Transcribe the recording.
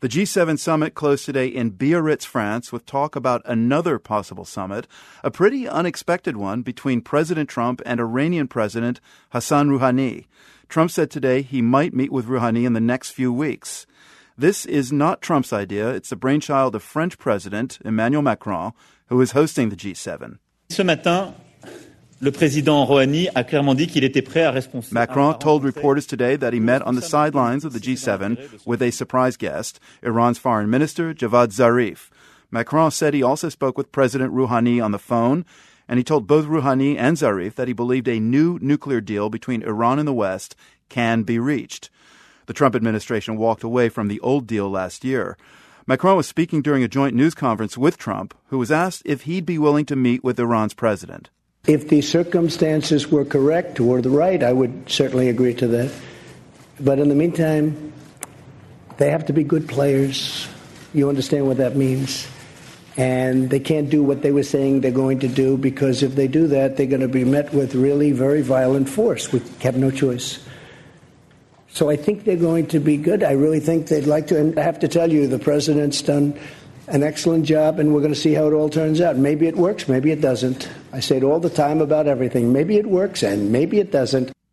The G7 summit closed today in Biarritz, France, with talk about another possible summit, a pretty unexpected one between President Trump and Iranian President Hassan Rouhani. Trump said today he might meet with Rouhani in the next few weeks. This is not Trump's idea. It's the brainchild of French President Emmanuel Macron, who is hosting the G7. Ce matin, le président Rouhani a clairement dit qu'il était prêt à responsabiliser. Macron told reporters today that he met on the sidelines of the G7 with a surprise guest, Iran's foreign minister, Javad Zarif. Macron said he also spoke with President Rouhani on the phone, and he told both Rouhani and Zarif that he believed a new nuclear deal between Iran and the West can be reached. The Trump administration walked away from the old deal last year. Macron was speaking during a joint news conference with Trump, who was asked if he'd be willing to meet with Iran's president. If the circumstances were correct or the right, I would certainly agree to that. But in the meantime, they have to be good players. You understand what that means. And they can't do what they were saying they're going to do, because if they do that, they're going to be met with really very violent force. We have no choice. So I think they're going to be good. I really think they'd like to. And I have to tell you, the president's done an excellent job, and we're going to see how it all turns out. Maybe it works, maybe it doesn't. I say it all the time about everything. Maybe it works, and maybe it doesn't.